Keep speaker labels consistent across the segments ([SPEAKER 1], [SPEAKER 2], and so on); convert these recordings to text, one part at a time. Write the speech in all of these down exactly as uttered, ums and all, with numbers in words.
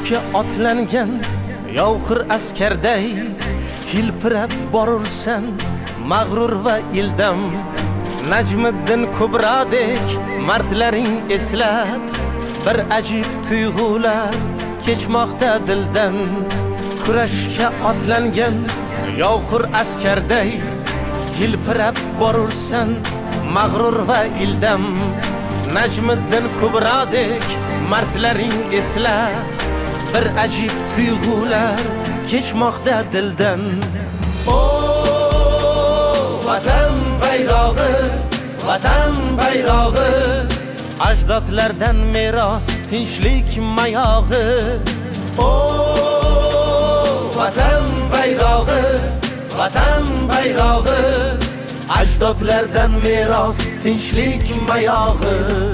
[SPEAKER 1] kurashga otlangan yovxir askarday hilpirab borursan mag'rur va ildam. Najmiddin Kubrodek mardlaring eslab bir ajib tuyg'ular kechmoqda dildan. Kurashga otlangan yovxir askarday hilpirab borursan mag'rur va ildam. Najmiddin Kubrodek mardlaring eslab bir ajib tuyg'ular kechmoqda dildan. O vatan bayrog'i, vatan bayrog'i, ajdodlardan meros tinchlik mayog'i. O vatan bayrog'i, vatan bayrog'i, ajdodlardan meros tinchlik mayog'i.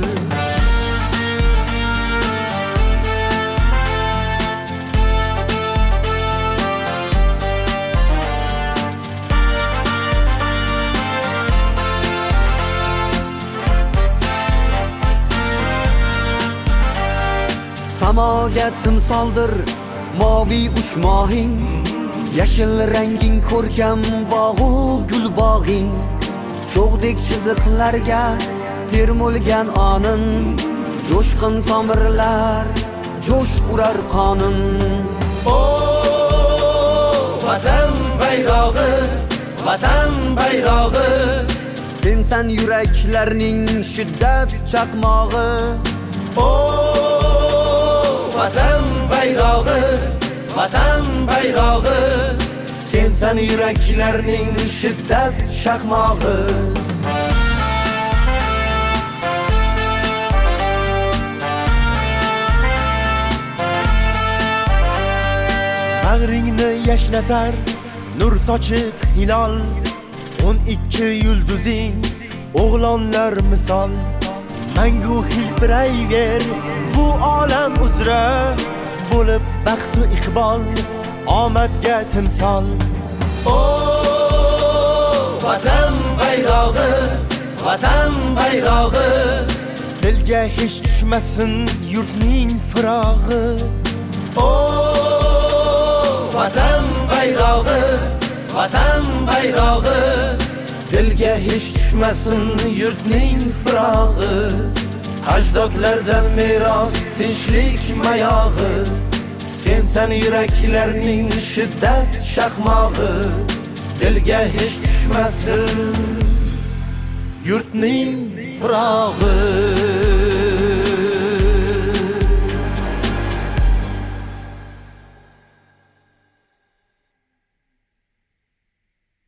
[SPEAKER 2] Samoga timsoldir moviy uchmog'ing, yashil ranging ko'rkam bog'u gul bog'ing. Cho'g'dek chiziqlarga termulgan onin, jo'shqin tomirlar jo'sh urar qonin.
[SPEAKER 1] O vatan bayrog'i, vatan bayrog'i,
[SPEAKER 2] sensan yuraklarning shiddat chaqmog'i.
[SPEAKER 1] O vatan bayrog'i, vatan bayrog'i, sensan yuraklarning shiddat chaqmog'i. Bag'ringni yashnatar nur sochib hilol, o'n ikki yulduzing o'g'lonlar misol. Mangu hilpirayver bu olam uzra, bo'lib baxtu iqbol omadga timsol. O vatan bayrog'i, vatan bayrog'i, dilga hech tushmasin yurtning firog'i. O vatan bayrog'i, vatan bayrog'i, dilga hech tushmasin yurtning firog'i. Ajdodlardan meros tinchlik mayog'i, sensan yuraklarning shiddat chaqmog'i. Dilga hech tushmasin yurtning firog'i.